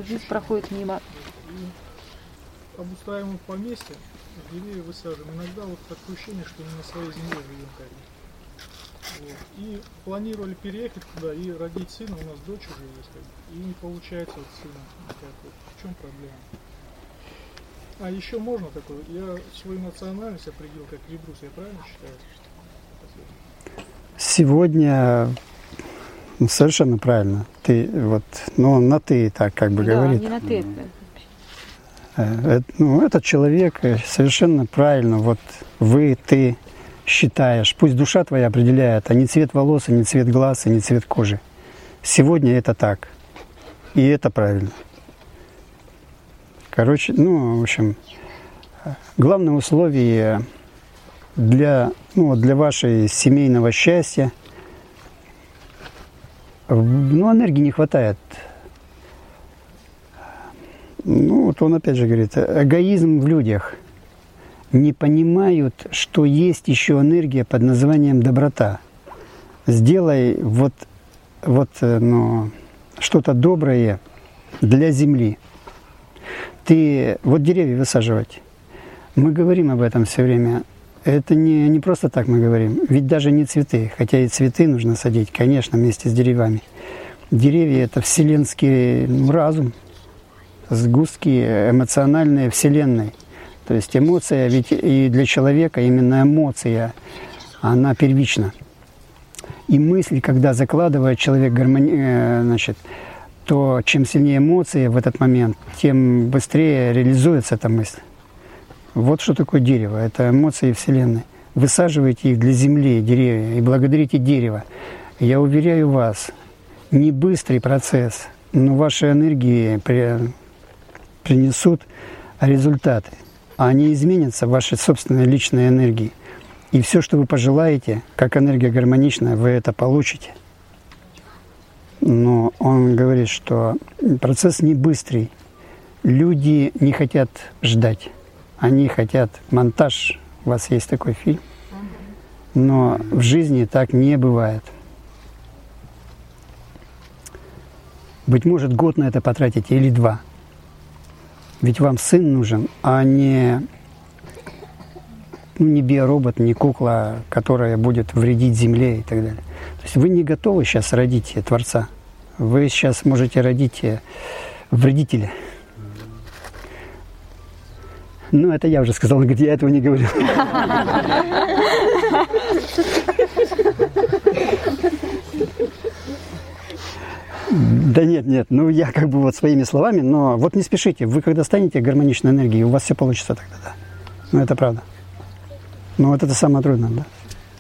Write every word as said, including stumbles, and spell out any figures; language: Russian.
жизнь проходит мимо. И обустраиваем поместье, деревья высаживаем. Иногда вот такое ощущение, что мы на своей земле живем как бы. Вот. И планировали переехать туда и родить сына, у нас дочь уже есть, как бы, и не получается вот сына. Вот. В чем проблема? А еще можно такое, я свою национальность определил как Эльбрус, я правильно считаю? Сегодня совершенно правильно. Ты вот, ну на ты так как бы Да, говорит. не на ты. Э, ну, этот человек совершенно правильно, вот вы, ты считаешь, пусть душа твоя определяет, а не цвет волос, а не цвет глаз, а не цвет кожи. Сегодня это так. И это правильно. Короче, ну, в общем, главное условие для, ну, для вашего семейного счастья, ну, энергии не хватает. Ну, вот он опять же говорит, эгоизм в людях. Не понимают, что есть еще энергия под названием доброта. Сделай вот, вот ну, что-то доброе для земли. Ты вот деревья высаживать. Мы говорим об этом все время. Это не, не просто так мы говорим. Ведь даже не цветы, хотя и цветы нужно садить, конечно, вместе с деревьями. Деревья – это вселенский ну, разум, сгустки эмоциональной вселенной. То есть эмоция, ведь и для человека именно эмоция, она первична. И мысль, когда закладывает человек гармони... значит, то чем сильнее эмоции в этот момент, тем быстрее реализуется эта мысль. Вот что такое дерево. Это эмоции Вселенной. Высаживайте их для земли, деревья, и благодарите дерево. Я уверяю вас, не быстрый процесс, но ваши энергии при... принесут результаты. Они изменятся, вашей собственной личной энергии. И все, что вы пожелаете, как энергия гармоничная, вы это получите. Но он говорит, что процесс не быстрый. Люди не хотят ждать. Они хотят монтаж. У вас есть такой фильм. Но в жизни так не бывает. Быть может, год на это потратите или два. Ведь вам сын нужен, а не, ну, не биоробот, не кукла, которая будет вредить земле и так далее. То есть вы не готовы сейчас родить Творца. Вы сейчас можете родить вредителя. Ну, это я уже сказал, он говорит, я этого не говорил. Да нет, нет, ну я как бы вот своими словами, но вот не спешите, вы когда станете гармоничной энергией, у вас все получится тогда, да. Ну это правда. Ну вот это самое трудное, да.